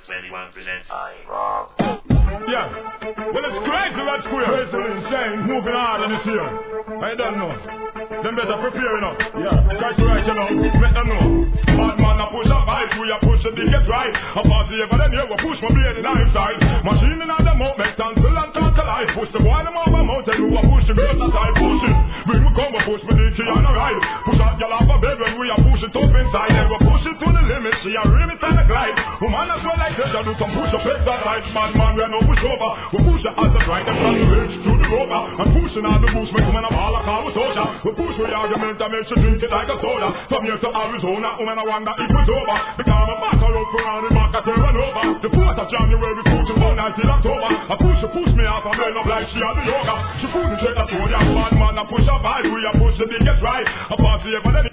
21 presents Yeah. Well, it's crazy, Red Square. Crazy, insane. Moving hard in this year. I don't know. Them better prepare enough. Yeah. Try to write it out. Let them know. Bad man, I push up high. We a push the biggest right. I pass the ever then here. We push my blade in the side. Machine in the mouth. Make cancel and talk to life. Push the boy in the mouth. Mountain. We a push the girls aside. Push it. When we come, we push me the key on the ride. Push out your lava bed when we a push it up inside. Then we push it to the limit. She a limit and a glide. Woman as well like this. I do some push up exercise. Bad man, we no push over. We push the as the right. Them from the ridge to the rover. And pushing out the boost. We come in a ball of car with soldier. We push with the argument and make you drink it like a soda. From here to Arizona. Woman I wonder if it's over. Because I'm back around for round the back. I turn over. The 4th of January. Pushing 1 until October. I push me off. I burn up like she had the yoga. She couldn't take a soda. Bad man I push a vibe. We a push the biggest right. I pass the ever